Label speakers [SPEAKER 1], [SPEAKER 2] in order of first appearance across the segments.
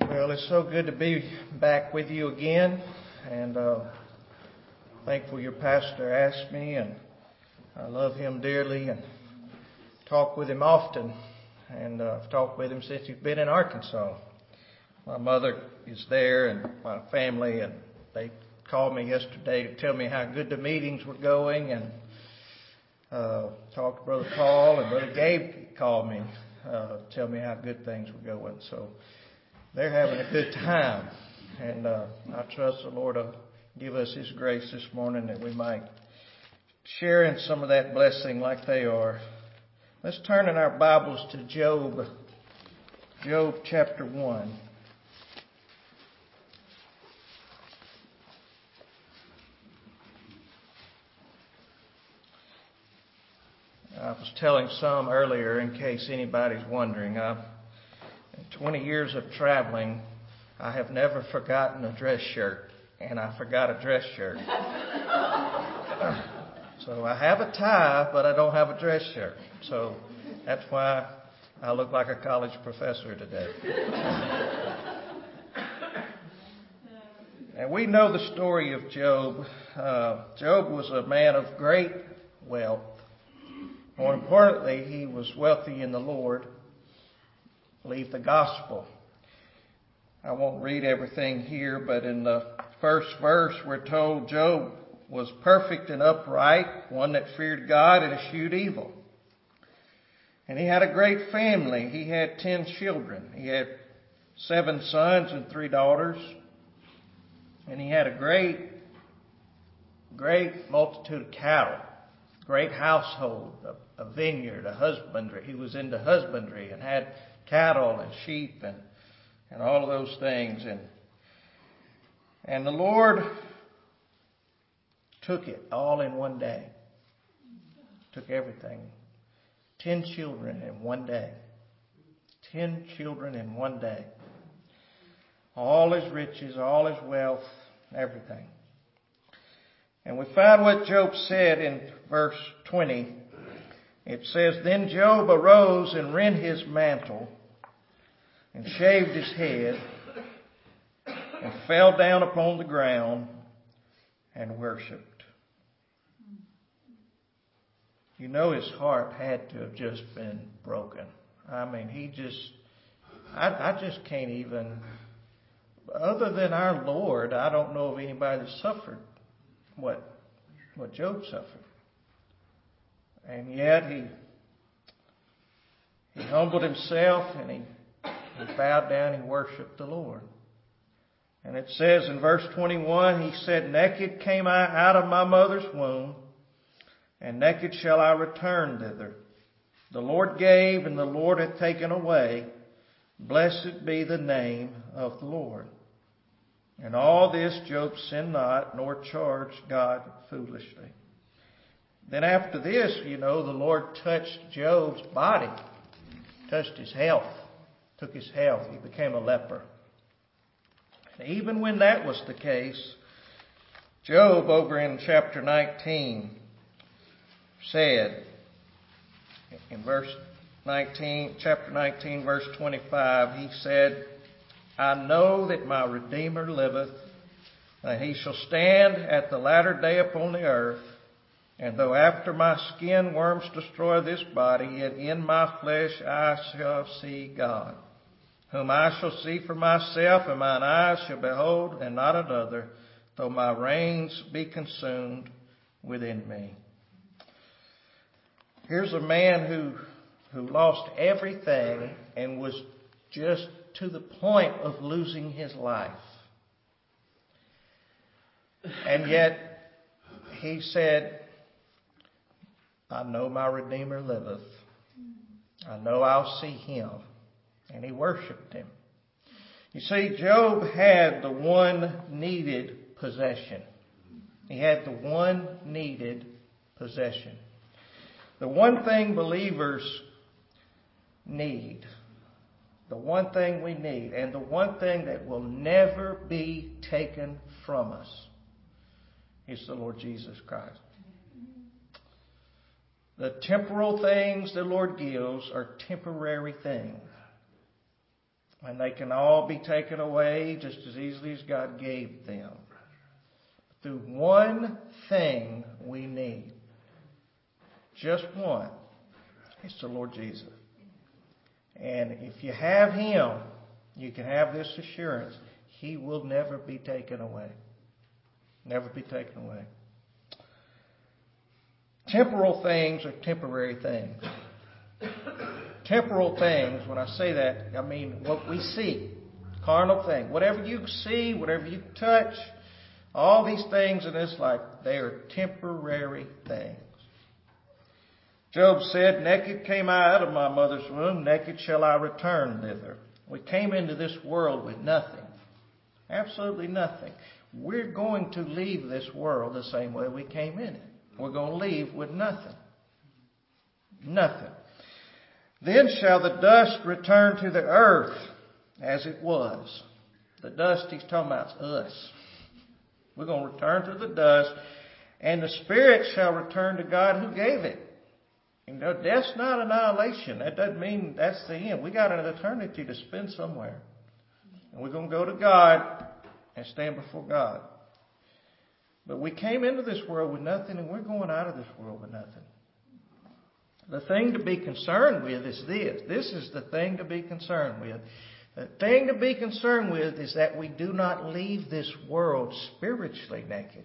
[SPEAKER 1] Well, it's so good to be back with you again, and thankful your pastor asked me, and I love him dearly and talk with him often, and I've talked with him since he's been in Arkansas. My mother is there and my family, and they called me yesterday to tell me how good the meetings were going, and talked to Brother Paul, and Brother Gabe called me to tell me how good things were going. So they're having a good time, and I trust the Lord will give us His grace this morning that we might share in some of that blessing like they are. Let's turn in our Bibles to Job chapter 1. I was telling some earlier, in case anybody's wondering, in 20 years of traveling, I have never forgotten a dress shirt, and I forgot a dress shirt. So I have a tie, but I don't have a dress shirt. So that's why I look like a college professor today. And we know the story of Job. Job was a man of great wealth. More importantly, he was wealthy in the Lord. Believe the gospel. I won't read everything here, but in the first verse we're told Job was perfect and upright, one that feared God and eschewed evil. And he had a great family. He had 10 children. He had 7 sons and 3 daughters. And he had a great multitude of cattle, great household, a vineyard, a husbandry. He was into husbandry and had cattle and sheep and all of those things. And the Lord took it all in one day. Took everything. 10 children in one day. 10 children in one day. All his riches, all his wealth, everything. And we find what Job said in verse 20. It says, Then Job arose and rent his mantle and shaved his head and fell down upon the ground and worshipped. You know his heart had to have just been broken. I mean, I just can't even, other than our Lord, I don't know of anybody that suffered what Job suffered. And yet he humbled himself and he bowed down and worshipped the Lord. And it says in verse 21, he said, Naked came I out of my mother's womb, and naked shall I return thither. The Lord gave, and the Lord hath taken away. Blessed be the name of the Lord. And all this Job sinned not, nor charged God foolishly. Then after this, the Lord touched Job's body, touched his health, took his health. He became a leper. And even when that was the case, Job over in chapter 19 said, in chapter 19, verse 25, he said, I know that my Redeemer liveth, and he shall stand at the latter day upon the earth. And though after my skin worms destroy this body, yet in my flesh I shall see God, whom I shall see for myself, and mine eyes shall behold, and not another, though my reins be consumed within me. Here's a man who lost everything and was just to the point of losing his life. And yet he said, I know my Redeemer liveth. I know I'll see him. And he worshipped him. You see, Job had the one needed possession. He had the one needed possession. The one thing believers need. The one thing we need. And the one thing that will never be taken from us is the Lord Jesus Christ. The temporal things the Lord gives are temporary things. And they can all be taken away just as easily as God gave them. Through one thing we need. Just one. It's the Lord Jesus. And if you have Him, you can have this assurance. He will never be taken away. Never be taken away. Temporal things are temporary things. Temporal things, when I say that, I mean what we see. Carnal thing. Whatever you see, whatever you touch, all these things in this life, they are temporary things. Job said, naked came I out of my mother's womb, naked shall I return thither. We came into this world with nothing. Absolutely nothing. We're going to leave this world the same way we came in it. We're going to leave with nothing. Nothing. Then shall the dust return to the earth as it was. The dust he's talking about is us. We're going to return to the dust, and the spirit shall return to God who gave it. You know, death's not annihilation. That doesn't mean that's the end. We got an eternity to spend somewhere. And we're going to go to God and stand before God. But we came into this world with nothing, and we're going out of this world with nothing. The thing to be concerned with is this. This is the thing to be concerned with. The thing to be concerned with is that we do not leave this world spiritually naked.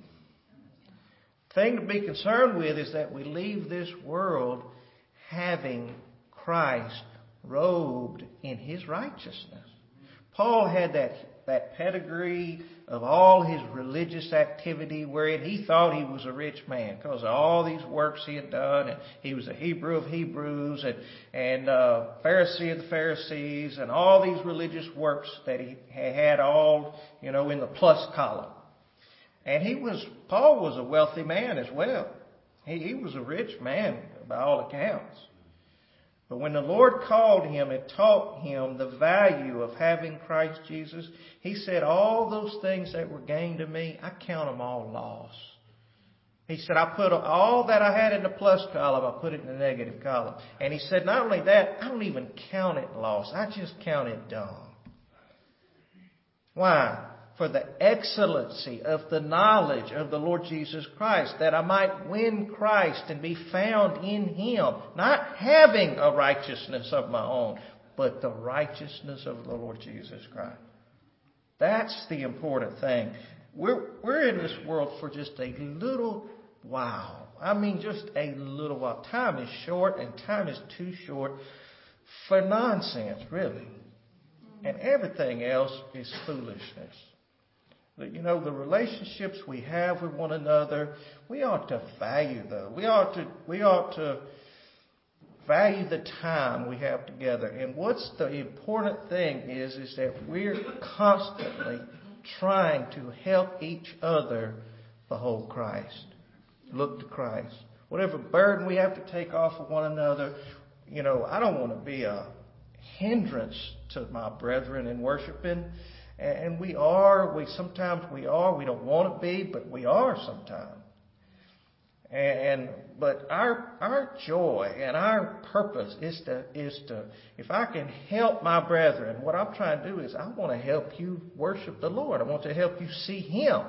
[SPEAKER 1] The thing to be concerned with is that we leave this world having Christ robed in His righteousness. Paul had that pedigree of all his religious activity wherein he thought he was a rich man because of all these works he had done. And he was a Hebrew of Hebrews and Pharisee of the Pharisees and all these religious works that he had all, in the plus column. And Paul was a wealthy man as well. He was a rich man by all accounts. But when the Lord called him and taught him the value of having Christ Jesus, He said, all those things that were gained to me, I count them all loss. He said, I put all that I had in the plus column, I put it in the negative column. And he said, not only that, I don't even count it loss. I just count it dung. Why? For the excellency of the knowledge of the Lord Jesus Christ, that I might win Christ and be found in Him, not having a righteousness of my own, but the righteousness of the Lord Jesus Christ. That's the important thing. We're in this world for just a little while. I mean, just a little while. Time is short, and time is too short for nonsense, really. And everything else is foolishness. But, the relationships we have with one another, we ought to value those. We ought to value the time we have together. And what's the important thing is that we're constantly trying to help each other behold Christ. Look to Christ. Whatever burden we have to take off of one another, I don't want to be a hindrance to my brethren in worshiping. And we sometimes we don't want to be, but we are sometimes. But our joy and our purpose is to, if I can help my brethren, what I'm trying to do is I want to help you worship the Lord. I want to help you see Him.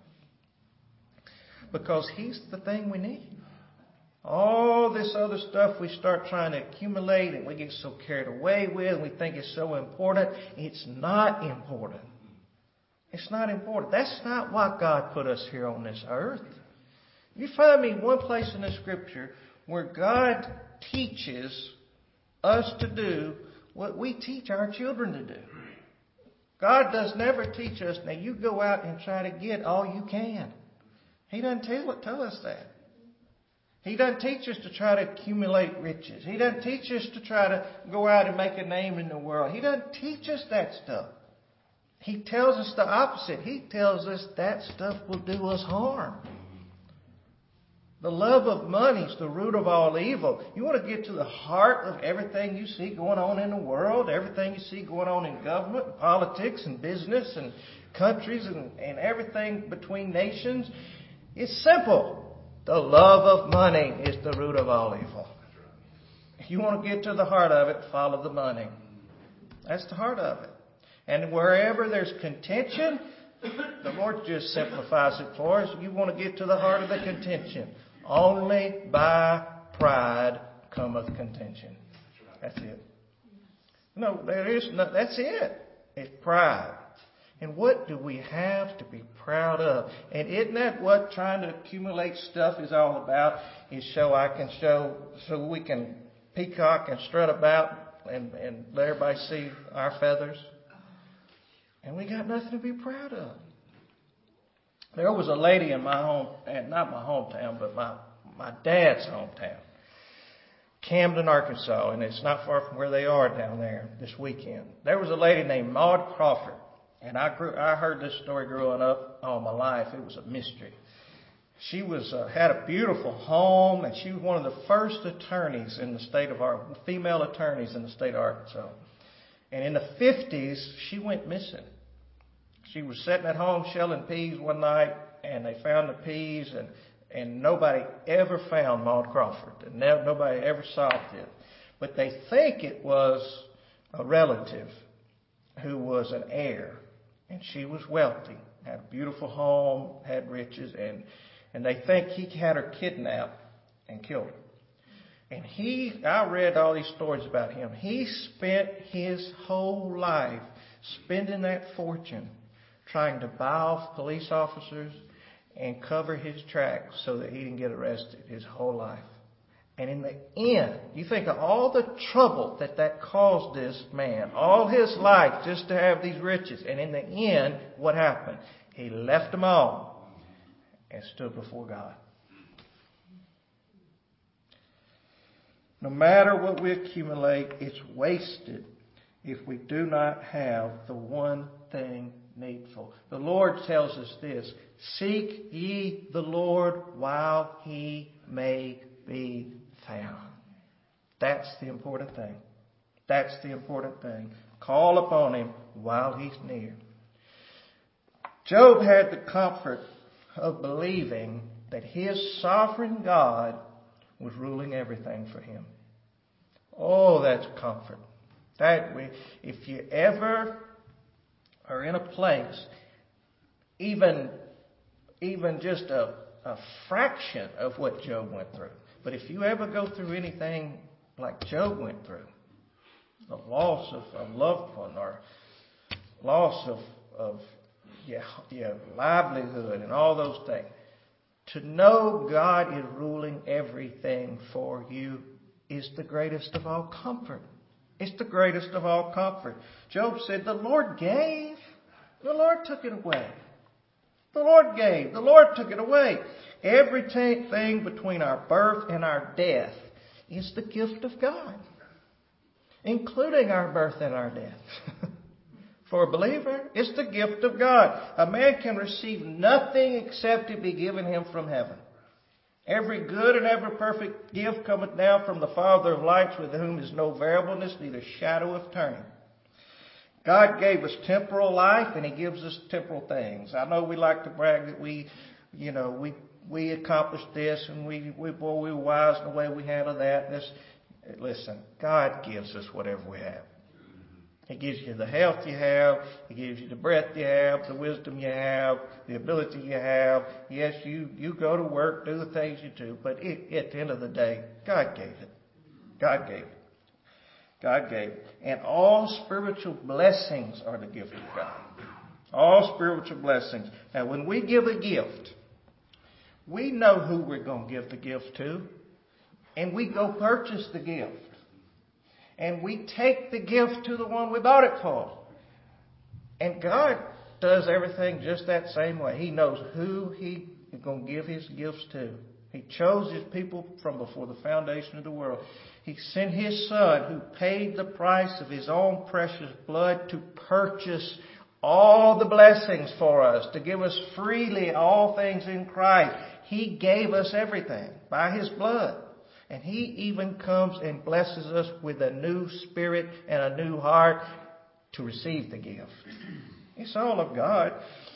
[SPEAKER 1] Because He's the thing we need. All this other stuff we start trying to accumulate and we get so carried away with and we think it's so important. It's not important. It's not important. That's not why God put us here on this earth. You find me one place in the Scripture where God teaches us to do what we teach our children to do. God does never teach us, now you go out and try to get all you can. He doesn't tell us that. He doesn't teach us to try to accumulate riches. He doesn't teach us to try to go out and make a name in the world. He doesn't teach us that stuff. He tells us the opposite. He tells us that stuff will do us harm. The love of money is the root of all evil. You want to get to the heart of everything you see going on in the world, everything you see going on in government, and politics, and business, and countries, and everything between nations. It's simple. The love of money is the root of all evil. If you want to get to the heart of it, follow the money. That's the heart of it. And wherever there's contention, the Lord just simplifies it for us. You want to get to the heart of the contention. Only by pride cometh contention. That's it. No, there is no, that's it. It's pride. And what do we have to be proud of? And isn't that what trying to accumulate stuff is all about? Is so we can peacock and strut about and let everybody see our feathers. And we got nothing to be proud of. There was a lady in my home, and not my hometown, but my dad's hometown, Camden, Arkansas, and it's not far from where they are down there this weekend. There was a lady named Maud Crawford, and I heard this story growing up all my life. It was a mystery. She had a beautiful home, and she was one of the first attorneys in the state of Arkansas, female attorneys in the state of Arkansas. And in the 50s, she went missing. She was sitting at home shelling peas one night, and they found the peas, and nobody ever found Maud Crawford. And nobody ever solved it. But they think it was a relative who was an heir, and she was wealthy, had a beautiful home, had riches, and they think he had her kidnapped and killed her. And I read all these stories about him. He spent his whole life spending that fortune trying to buy off police officers and cover his tracks so that he didn't get arrested his whole life. And in the end, you think of all the trouble that caused this man, all his life just to have these riches. And in the end, what happened? He left them all and stood before God. No matter what we accumulate, it's wasted if we do not have the one thing needful. The Lord tells us this: seek ye the Lord while he may be found. That's the important thing. That's the important thing. Call upon him while he's near. Job had the comfort of believing that his sovereign God was ruling everything for him. Oh, that's comfort. If you ever are in a place, even just a fraction of what Job went through, but if you ever go through anything like Job went through, the loss of a loved one or loss of your livelihood and all those things, to know God is ruling everything for you is the greatest of all comfort. It's the greatest of all comfort. Job said, the Lord gave, the Lord took it away. The Lord gave, the Lord took it away. Everything between our birth and our death is the gift of God, including our birth and our death. For a believer, it's the gift of God. A man can receive nothing except it be given him from heaven. Every good and every perfect gift cometh down from the Father of lights, with whom is no variableness, neither shadow of turning. God gave us temporal life, and he gives us temporal things. I know we like to brag that we accomplished this, and we were wise in the way we handled that. Listen, God gives us whatever we have. He gives you the health you have. He gives you the breath you have, the wisdom you have, the ability you have. Yes, you go to work, do the things you do, but at the end of the day, God gave it. God gave it. God gave it. And all spiritual blessings are the gift of God. All spiritual blessings. Now, when we give a gift, we know who we're going to give the gift to, and we go purchase the gift. And we take the gift to the one we bought it for. And God does everything just that same way. He knows who he is going to give his gifts to. He chose his people from before the foundation of the world. He sent his Son, who paid the price of his own precious blood to purchase all the blessings for us, to give us freely all things in Christ. He gave us everything by his blood. And he even comes and blesses us with a new spirit and a new heart to receive the gift. It's all of God.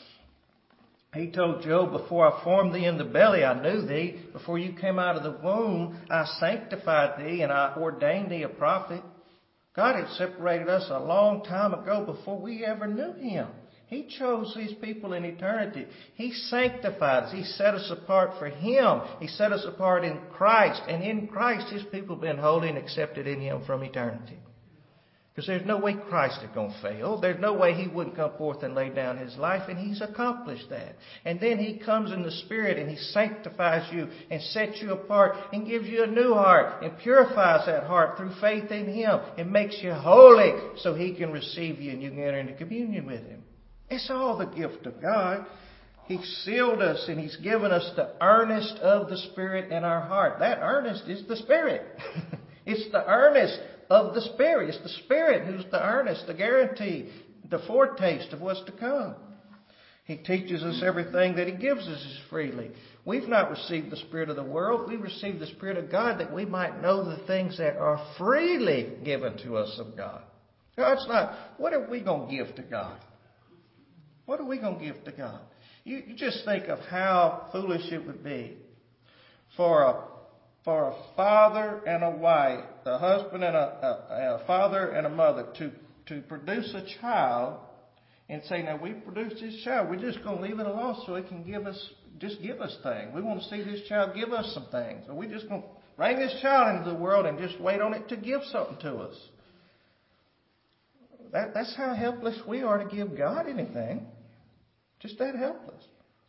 [SPEAKER 1] He told Job, before I formed thee in the belly, I knew thee. Before you came out of the womb, I sanctified thee, and I ordained thee a prophet. God had separated us a long time ago before we ever knew Him. He chose these people in eternity. He sanctified us. He set us apart for Him. He set us apart in Christ. And in Christ, His people have been holy and accepted in Him from eternity. Because there's no way Christ is going to fail. There's no way He wouldn't come forth and lay down His life. And He's accomplished that. And then He comes in the Spirit and He sanctifies you and sets you apart and gives you a new heart and purifies that heart through faith in Him and makes you holy so He can receive you and you can enter into communion with Him. It's all the gift of God. He's sealed us and He's given us the earnest of the Spirit in our heart. That earnest is the Spirit. It's the earnest of the Spirit. It's the Spirit who's the earnest, the guarantee, the foretaste of what's to come. He teaches us everything that He gives us is freely. We've not received the Spirit of the world. We received the Spirit of God that we might know the things that are freely given to us of God. God's not, what are we going to give to God? What are we going to give to God? You just think of how foolish it would be for a father and a wife, a husband and a father and a mother to produce a child and say, now we produced this child, we're just going to leave it alone so it can give us things. We want to see this child give us some things. So we're just going to bring this child into the world and just wait on it to give something to us. That's how helpless we are to give God anything. Just that helpless.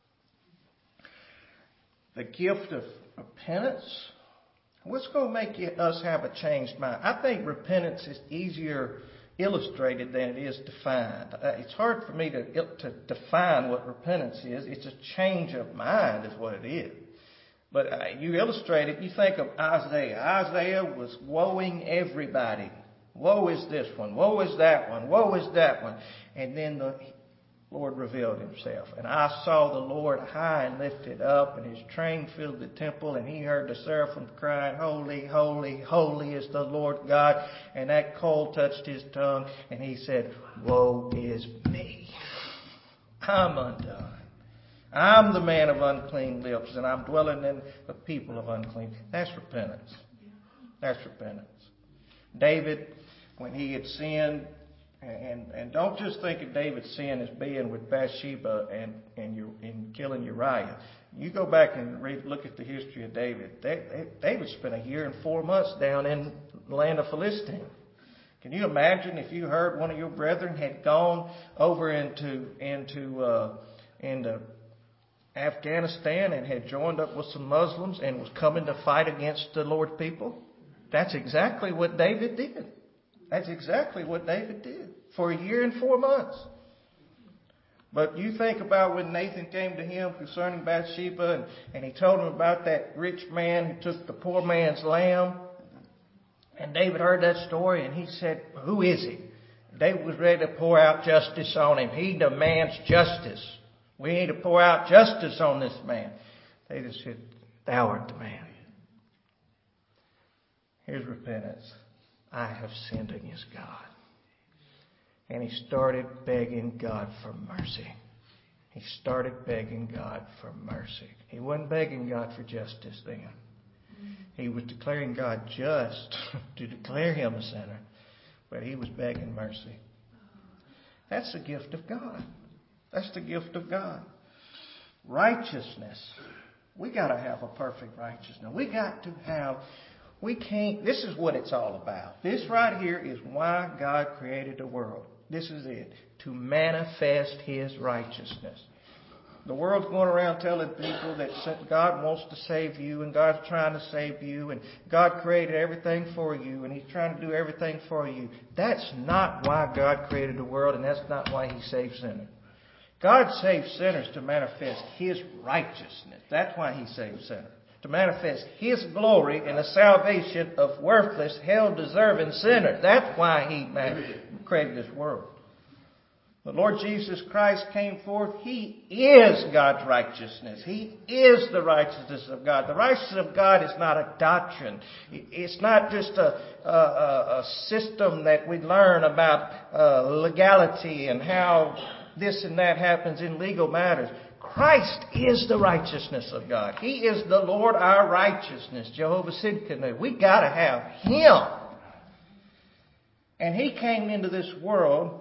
[SPEAKER 1] The gift of repentance. What's going to make us have a changed mind? I think repentance is easier illustrated than it is defined. It's hard for me to define what repentance is. It's a change of mind is what it is. But you illustrate it, you think of Isaiah. Isaiah was woeing everybody. Woe is this one. Woe is that one. Woe is that one. And then the Lord revealed Himself. And I saw the Lord high and lifted up, and His train filled the temple, and He heard the seraphim crying, Holy, holy, holy is the Lord God. And that coal touched His tongue, and He said, Woe is me. I'm undone. I'm the man of unclean lips, and I'm dwelling in the people of unclean. That's repentance. That's repentance. David, when he had sinned, and don't just think of David's sin as being with Bathsheba and killing Uriah. You go back and look at the history of David. David spent 1 year and 4 months down in the land of Philistine. Can you imagine if you heard one of your brethren had gone over into Afghanistan and had joined up with some Muslims and was coming to fight against the Lord's people? That's exactly what David did. That's exactly what David did for 1 year and 4 months. But you think about when Nathan came to him concerning Bathsheba and he told him about that rich man who took the poor man's lamb. And David heard that story and he said, who is he? David was ready to pour out justice on him. He demands justice. We need to pour out justice on this man. David said, thou art the man. Here's repentance. I have sinned against God. And he started begging God for mercy. He started begging God for mercy. He wasn't begging God for justice then. He was declaring God just to declare him a sinner. But he was begging mercy. That's the gift of God. That's the gift of God. Righteousness. We got to have a perfect righteousness. This is what it's all about. This right here is why God created the world. This is it. To manifest His righteousness. The world's going around telling people that God wants to save you and God's trying to save you and God created everything for you and He's trying to do everything for you. That's not why God created the world and that's not why He saves sinners. God saves sinners to manifest His righteousness. That's why He saves sinners. To manifest His glory in the salvation of worthless, hell-deserving sinners. That's why He created this world. The Lord Jesus Christ came forth. He is God's righteousness. He is the righteousness of God. The righteousness of God is not a doctrine. It's not just a system that we learn about legality and how this and that happens in legal matters. Christ is the righteousness of God. He is the Lord our righteousness. Jehovah Sidkenu. We got to have Him. And He came into this world,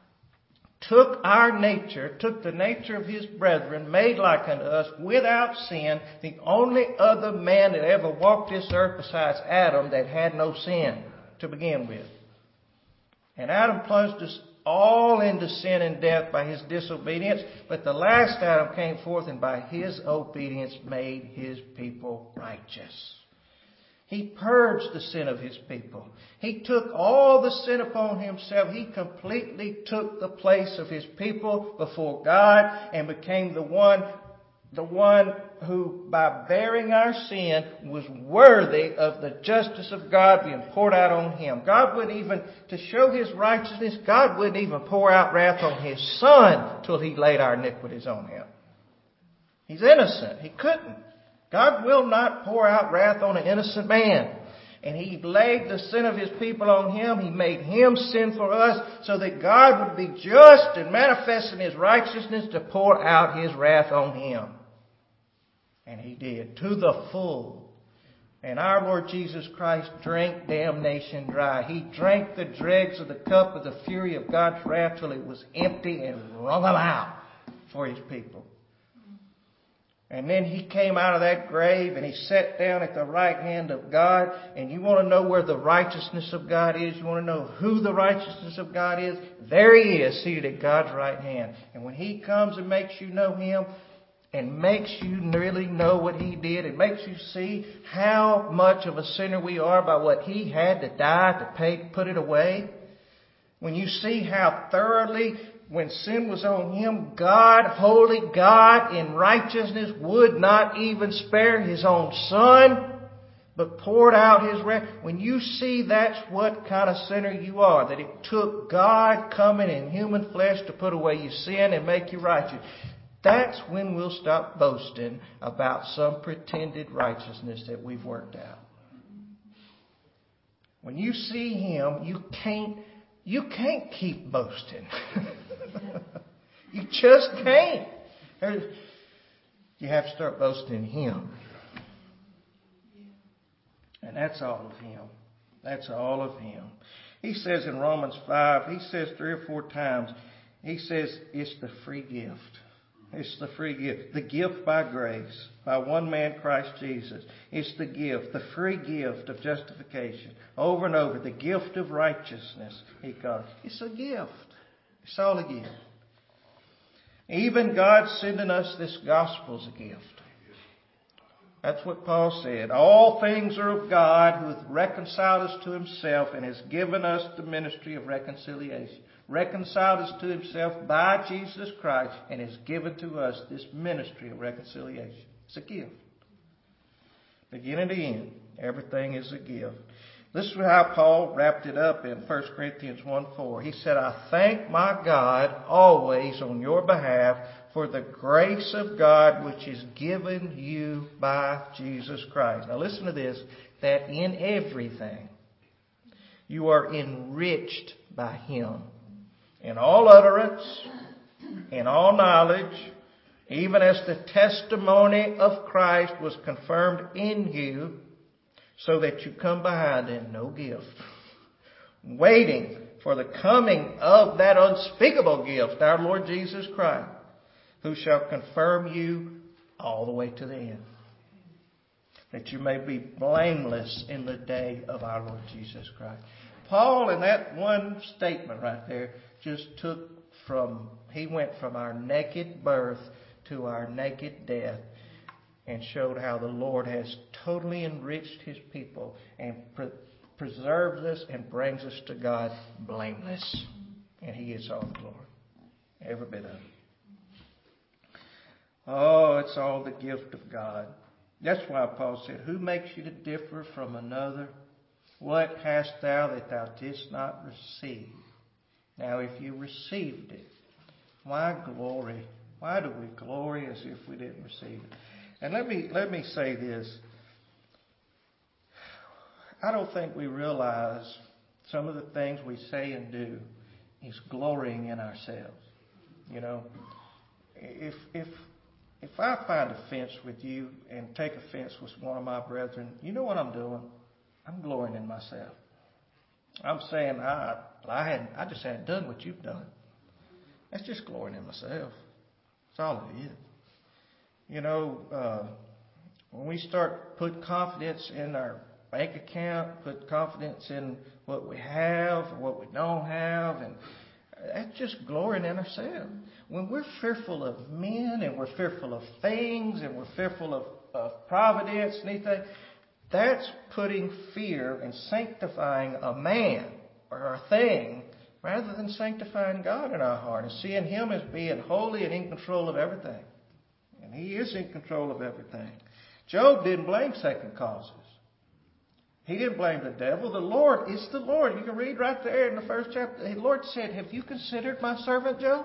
[SPEAKER 1] took our nature, took the nature of His brethren, made like unto us, without sin, the only other man that ever walked this earth besides Adam that had no sin to begin with. And Adam plunged us all into sin and death by his disobedience, but the last Adam came forth and by his obedience made his people righteous. He purged the sin of His people. He took all the sin upon Himself. He completely took the place of His people before God and became the one who, by bearing our sin, was worthy of the justice of God being poured out on Him. God wouldn't even, to show His righteousness, God wouldn't even pour out wrath on His Son till He laid our iniquities on Him. He's innocent. He couldn't. God will not pour out wrath on an innocent man. And He laid the sin of His people on Him. He made Him sin for us so that God would be just and manifest in His righteousness to pour out His wrath on Him. And He did, to the full. And our Lord Jesus Christ drank damnation dry. He drank the dregs of the cup of the fury of God's wrath till it was empty and wrung them out for His people. And then He came out of that grave and He sat down at the right hand of God. And you want to know where the righteousness of God is? You want to know who the righteousness of God is? There He is, seated at God's right hand. And when He comes and makes you know Him and makes you really know what He did, it makes you see how much of a sinner we are by what He had to die to pay to put it away. When you see how thoroughly, when sin was on Him, God, holy God in righteousness, would not even spare His own Son, but poured out His wrath. When you see that's what kind of sinner you are, that it took God coming in human flesh to put away your sin and make you righteous, that's when we'll stop boasting about some pretended righteousness that we've worked out. When you see Him, you can't keep boasting. You just can't. You have to start boasting in Him. And that's all of Him. That's all of Him. He says in Romans 5, He says 3 or 4 times, He says it's the free gift. It's the free gift. The gift by grace, by one man, Christ Jesus. It's the gift, the free gift of justification. Over and over, the gift of righteousness, He calls it. It's a gift. It's all a gift. Even God sending us this gospel is a gift. That's what Paul said. All things are of God, who hath reconciled us to Himself and has given us the ministry of reconciliation. Reconciled us to Himself by Jesus Christ and has given to us this ministry of reconciliation. It's a gift. Beginning to end, everything is a gift. Listen to how Paul wrapped it up in 1 Corinthians 1:4. He said, I thank my God always on your behalf for the grace of God which is given you by Jesus Christ. Now listen to this, that in everything you are enriched by Him, in all utterance, in all knowledge, even as the testimony of Christ was confirmed in you, so that you come behind in no gift, waiting for the coming of that unspeakable gift, our Lord Jesus Christ, who shall confirm you all the way to the end, that you may be blameless in the day of our Lord Jesus Christ. Paul, in that one statement right there, he went from our naked birth to our naked death, and showed how the Lord has totally enriched His people and preserves us and brings us to God blameless. And He is all glory. Every bit of it. Oh, it's all the gift of God. That's why Paul said, who makes you to differ from another? What hast thou that thou didst not receive? Now, if you received it, why glory? Why do we glory as if we didn't receive it? And let me say this. I don't think we realize some of the things we say and do is glorying in ourselves. You know, if I find offense with you and take offense with one of my brethren, you know what I'm doing? I'm glorying in myself. I'm saying, I just hadn't done what you've done. That's just glorying in myself. That's all it is. You know, when we start putting confidence in our bank account, put confidence in what we have, or what we don't have, and that's just glorying in ourselves. When we're fearful of men, and we're fearful of things, and we're fearful of providence and anything, that's putting fear and sanctifying a man or a thing rather than sanctifying God in our heart and seeing Him as being holy and in control of everything. And He is in control of everything. Job didn't blame second causes. He didn't blame the devil. The Lord, it's the Lord. You can read right there in the first chapter. The Lord said, have you considered my servant Job?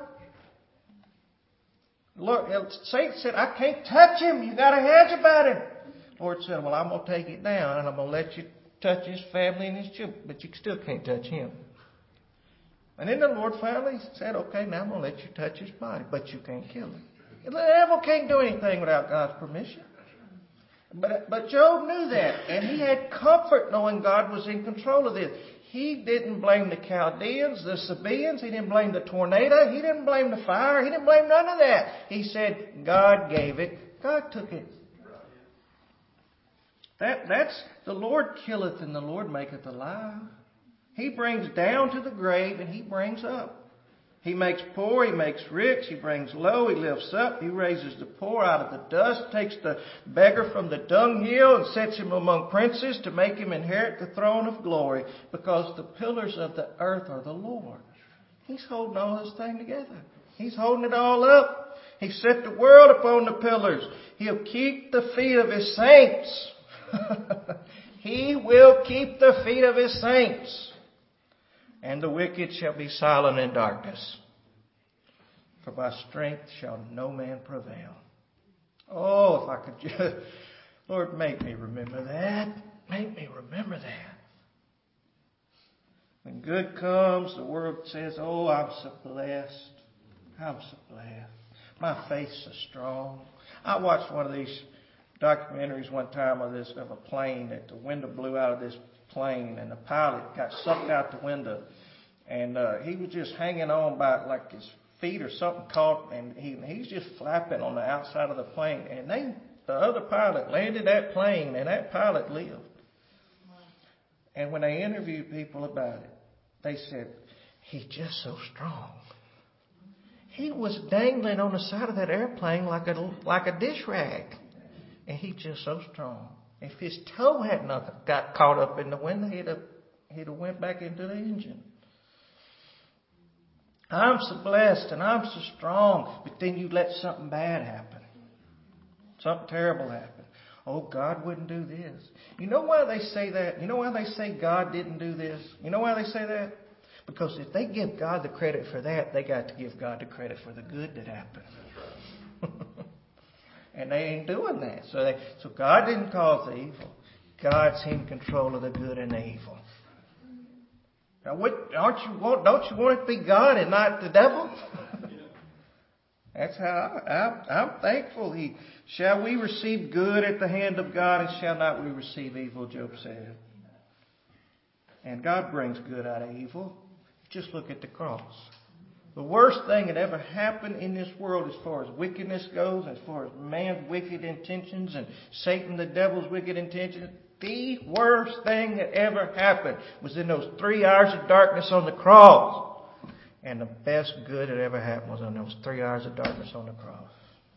[SPEAKER 1] Lord, Satan said, I can't touch him. You got a hedge about him. The Lord said, well, I'm going to take it down and I'm going to let you touch his family and his children, but you still can't touch him. And then the Lord finally said, okay, now I'm going to let you touch his body, but you can't kill him. The devil can't do anything without God's permission. But Job knew that, and he had comfort knowing God was in control of this. He didn't blame the Chaldeans, the Sabaeans. He didn't blame the tornado. He didn't blame the fire. He didn't blame none of that. He said, God gave it. God took it. That's the Lord killeth and the Lord maketh alive. He brings down to the grave and He brings up. He makes poor, He makes rich, He brings low, He lifts up, He raises the poor out of the dust, takes the beggar from the dunghill and sets him among princes to make him inherit the throne of glory, because the pillars of the earth are the Lord. He's holding all this thing together. He's holding it all up. He set the world upon the pillars. He'll keep the feet of His saints. He will keep the feet of His saints. And the wicked shall be silent in darkness. For by strength shall no man prevail. Oh, if I could just... Lord, make me remember that. Make me remember that. When good comes, the world says, oh, I'm so blessed. I'm so blessed. My faith's so strong. I watched one of these documentaries one time of a plane that the window blew out of this plane and the pilot got sucked out the window, and he was just hanging on by like his feet or something caught, and he's just flapping on the outside of the plane, and the other pilot landed that plane, and that pilot lived. And when they interviewed people about it, they said, he's just so strong. He was dangling on the side of that airplane like a dish rag, and he's just so strong. If his toe hadn't got caught up in the window, he'd have went back into the engine. I'm so blessed and I'm so strong, but then you let something bad happen. Something terrible happen. Oh, God wouldn't do this. You know why they say that? You know why they say God didn't do this? You know why they say that? Because if they give God the credit for that, they got to give God the credit for the good that happened. And they ain't doing that. So God didn't cause the evil. God's in control of the good and the evil. Now, don't you want it to be God and not the devil? That's how I'm thankful. Shall we receive good at the hand of God, and shall not we receive evil, Job said. And God brings good out of evil. Just look at the cross. The worst thing that ever happened in this world as far as wickedness goes, as far as man's wicked intentions and Satan the devil's wicked intentions, the worst thing that ever happened was in those 3 hours of darkness on the cross. And the best good that ever happened was in those 3 hours of darkness on the cross.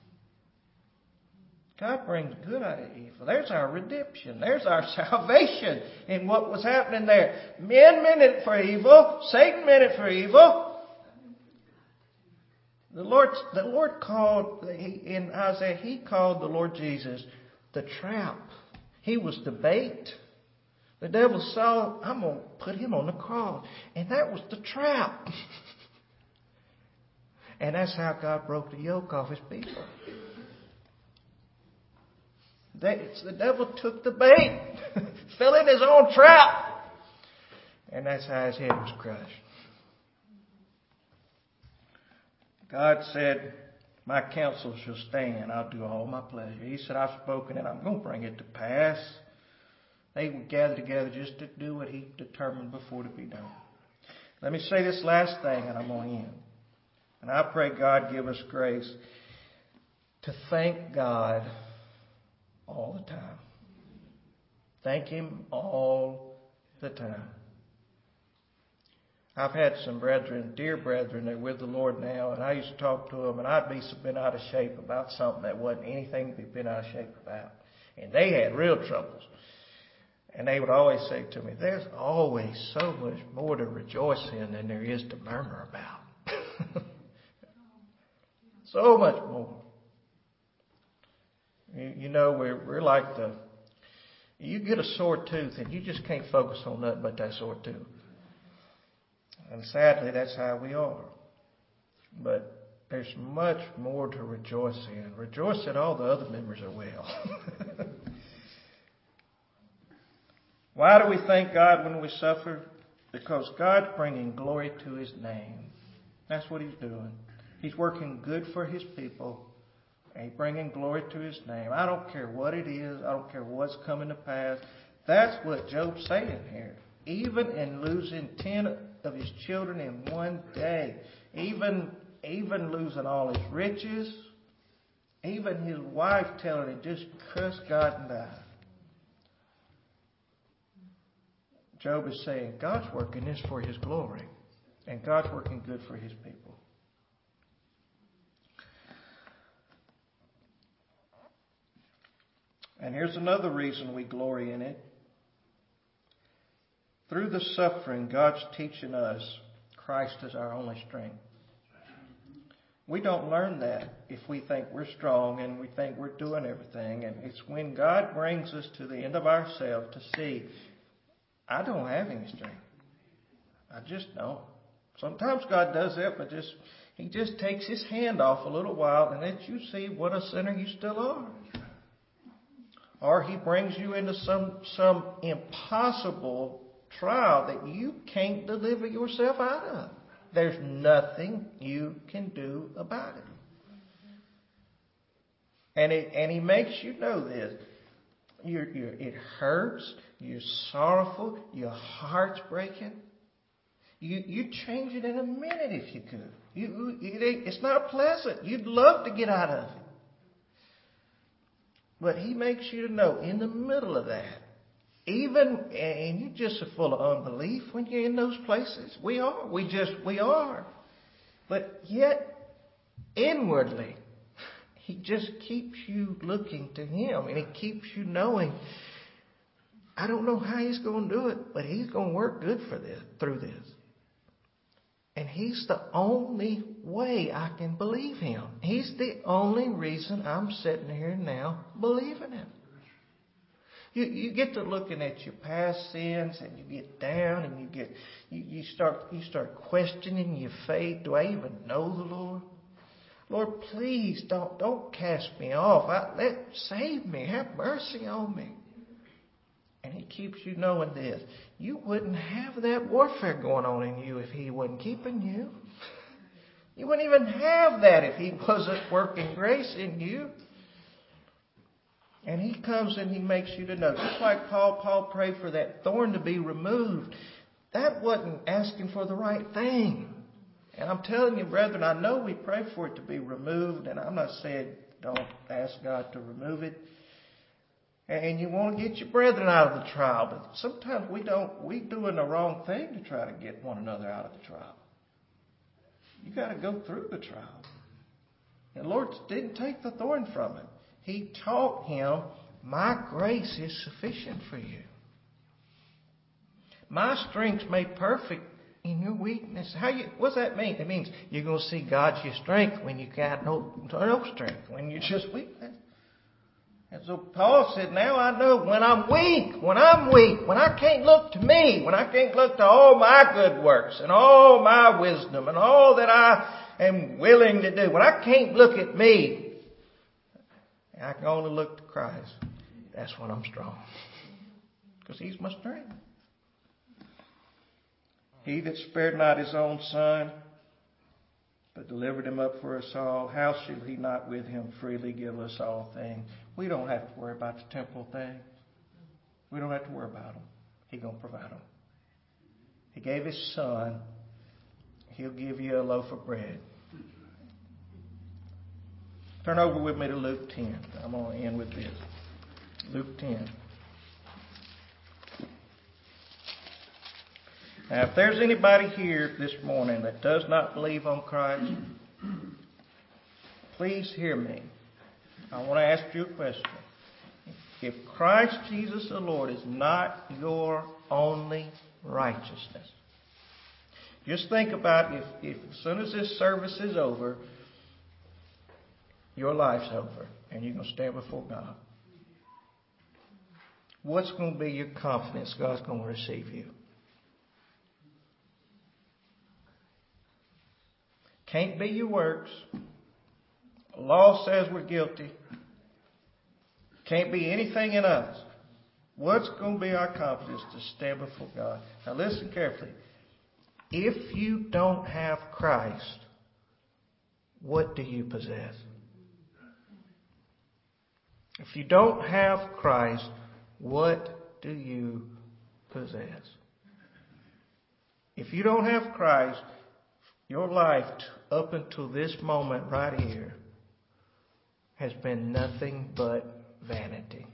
[SPEAKER 1] God brings good out of evil. There's our redemption. There's our salvation in what was happening there. Men meant it for evil. Satan meant it for evil. The Lord called, in Isaiah, He called the Lord Jesus the trap. He was the bait. The devil saw, I'm going to put Him on the cross. And that was the trap. And that's how God broke the yoke off His people. The devil took the bait, fell in his own trap. And that's how his head was crushed. God said, my counsel shall stand. I'll do all my pleasure. He said, I've spoken and I'm going to bring it to pass. They would gather together just to do what He determined before to be done. Let me say this last thing and I'm going to end. And I pray God give us grace to thank God all the time. Thank Him all the time. I've had some brethren, dear brethren, they're with the Lord now, and I used to talk to them, and I'd be been out of shape about something that wasn't anything to be been out of shape about. And they had real troubles. And they would always say to me, there's always so much more to rejoice in than there is to murmur about. So much more. You know, we're like you get a sore tooth and you just can't focus on nothing but that sore tooth. And sadly, that's how we are. But there's much more to rejoice in. Rejoice that all the other members are well. Why do we thank God when we suffer? Because God's bringing glory to His name. That's what He's doing. He's working good for His people. And He's bringing glory to His name. I don't care what it is. I don't care what's coming to pass. That's what Job's saying here. Even in losing 10 of his children in one day, even losing all his riches, even his wife telling him, just curse God and die. Job is saying, God's working this for His glory. And God's working good for His people. And here's another reason we glory in it. Through the suffering, God's teaching us Christ is our only strength. We don't learn that if we think we're strong and we think we're doing everything. And it's when God brings us to the end of ourselves to see, I don't have any strength. I just don't. Sometimes God does that, but He just takes His hand off a little while and lets you see what a sinner you still are. Or He brings you into some impossible trial that you can't deliver yourself out of. There's nothing you can do about it. And He makes you know this. It hurts. You're sorrowful. Your heart's breaking. You'd change it in a minute if you could. It's not pleasant. You'd love to get out of it. But He makes you to know in the middle of that, and you just are full of unbelief when you're in those places. We are. We are. But yet, inwardly, He just keeps you looking to Him. And He keeps you knowing, I don't know how He's going to do it, but He's going to work good through this. And He's the only way I can believe Him. He's the only reason I'm sitting here now believing Him. You get to looking at your past sins and you get down and you start questioning your faith. Do I even know the Lord? Lord, please don't cast me off. Save me. Have mercy on me. And He keeps you knowing this. You wouldn't have that warfare going on in you if He wasn't keeping you. You wouldn't even have that if He wasn't working grace in you. And He comes and He makes you to know. Just like Paul prayed for that thorn to be removed. That wasn't asking for the right thing. And I'm telling you, brethren, I know we pray for it to be removed. And I'm not saying don't ask God to remove it. And you want to get your brethren out of the trial. But sometimes we're doing the wrong thing to try to get one another out of the trial. You got to go through the trial. And the Lord didn't take the thorn from him. He taught him, my grace is sufficient for you. My strength's made perfect in your weakness. What's that mean? It means you're going to see God's your strength when you got no strength, when you're just weak. And so Paul said, now I know when I'm weak, when I can't look to me, when I can't look to all my good works and all my wisdom and all that I am willing to do, when I can't look at me, I can only look to Christ. That's when I'm strong. Because He's my strength. He that spared not His own Son, but delivered Him up for us all, how shall He not with Him freely give us all things? We don't have to worry about the temporal things. We don't have to worry about them. He's going to provide them. He gave His Son He'll give you a loaf of bread. Turn over with me to Luke 10. I'm going to end with this. Luke 10. Now, if there's anybody here this morning that does not believe on Christ, please hear me. I want to ask you a question. If Christ Jesus the Lord is not your only righteousness, just think about if as soon as this service is over, your life's over and you're going to stand before God. What's going to be your confidence God's going to receive you? Can't be your works. The law says we're guilty. Can't be anything in us. What's going to be our confidence to stand before God? Now listen carefully. If you don't have Christ, what do you possess? If you don't have Christ, what do you possess? If you don't have Christ, your life up until this moment right here has been nothing but vanity.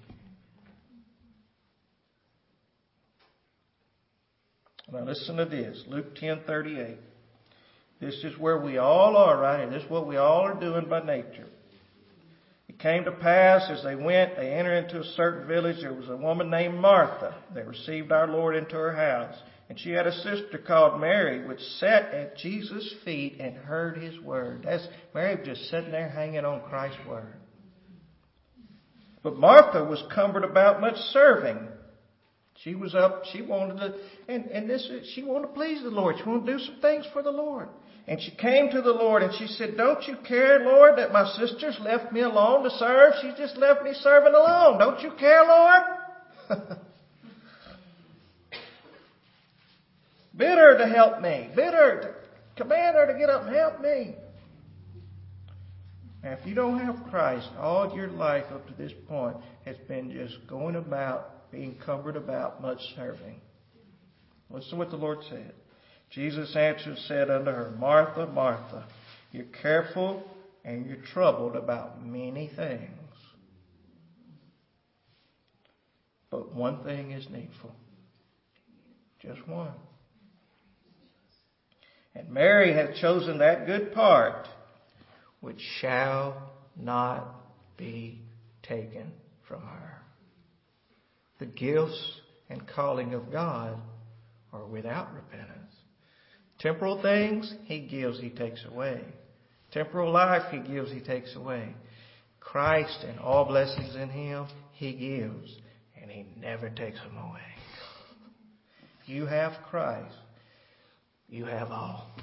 [SPEAKER 1] Now listen to this. Luke 10:38. This is where we all are right here. This is what we all are doing by nature. It came to pass as they went, they entered into a certain village. There was a woman named Martha that received our Lord into her house. And she had a sister called Mary, which sat at Jesus' feet and heard his word. That's Mary just sitting there hanging on Christ's word. But Martha was cumbered about much serving. She was up, she wanted to, she wanted to please the Lord. She wanted to do some things for the Lord. And she came to the Lord and she said, "Don't you care, Lord, that my sister's left me alone to serve? She's just left me serving alone. Don't you care, Lord?" Bid her to help me. Bid her to command her to get up and help me. Now, if you don't have Christ, all your life up to this point has been just going about, being cumbered about, much serving. Listen to what the Lord said. Jesus answered and said unto her, "Martha, Martha, you're careful and you're troubled about many things. But one thing is needful." Just one. "And Mary hath chosen that good part, which shall not be taken from her." The gifts and calling of God are without repentance. Temporal things, He gives, He takes away. Temporal life, He gives, He takes away. Christ and all blessings in Him, He gives, and He never takes them away. If you have Christ, you have all.